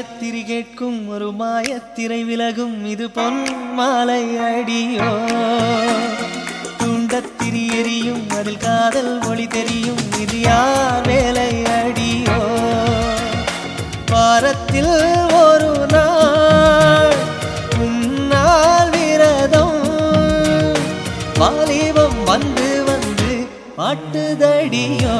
காயத்திரி கேட்கும் ஒரு மாயத்திரை விலகும் இது பொன் மாலை அடியோ தூண்டத்திரி எரியும் அதில் காதல் ஒளி தெரியும் இது யார் வேலை அடியோ வாரத்தில் ஒரு நாள் உன்னால் விரதம் வாலிபம் வந்து வந்து பாட்டுதடியோ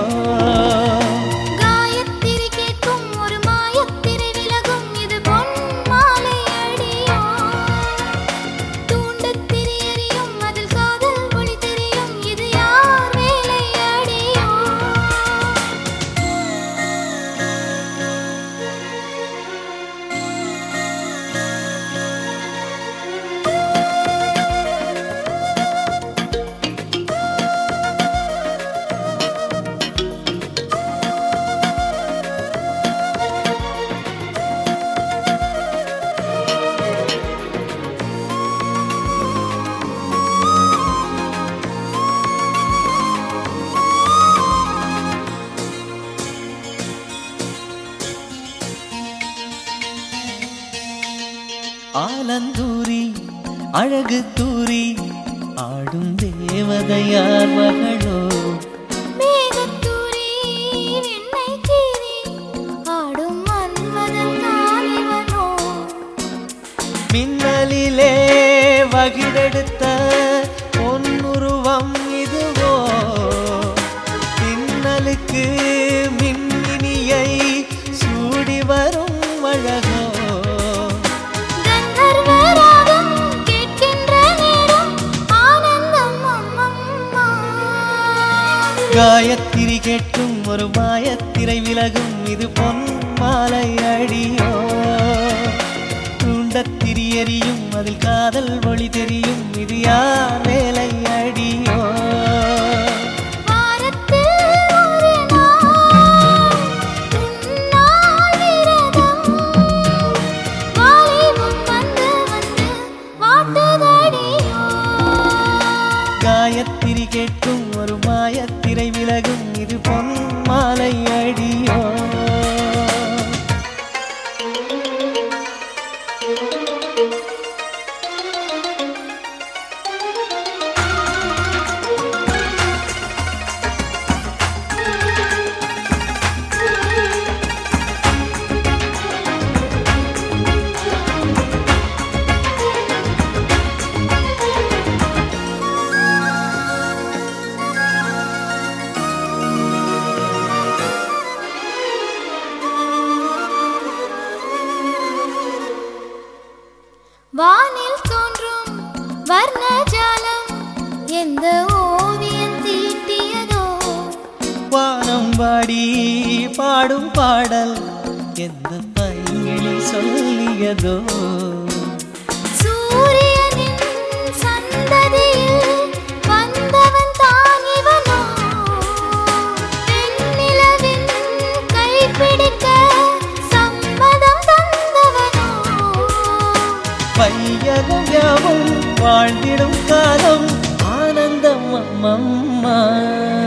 ஆலந்தூரி அழகு தூரி ஆடும் தேவதையார் மகளோ மேகத்தூரி வெண்ணை கீரி ஆடும் மன்மதன் தாலிவனோ மின்னலிலே வகிடெடுத்த பொன்னுருவம் இதுவோ மின்னலுக்கு மின்னினியை சூடி வரும் அழகோ காயத்திரி கேட்கும் ஒரு மாயத்திரை விலகும் இது பொன் மாலை அடியோ தூண்டத்திரி எரியும் அதில் காதல் ஒளி தெரியும் இது யார் வேலை அடியோ காயத்திரி கேட்கும் ஒரு மாயத்திரை விலகும் இது பொன் மாலை அடியோ வானில் தோன்றும் வர்ணஜாலம் எந்த ஓவியம் தீட்டியதோ வானம் வாடி பாடும் பாடல் எந்த பைங்கிளி சொல்லியதோ சூரியனின் சந்ததியில் வந்தவன் தான் இவனோ வெண்ணிலவின் கைப்பிடிக்க சம்மதம் தந்தவனோ பையகம் யாவும் வாழ்ந்திடும் காலம் ஆனந்தம் அம்மம்மா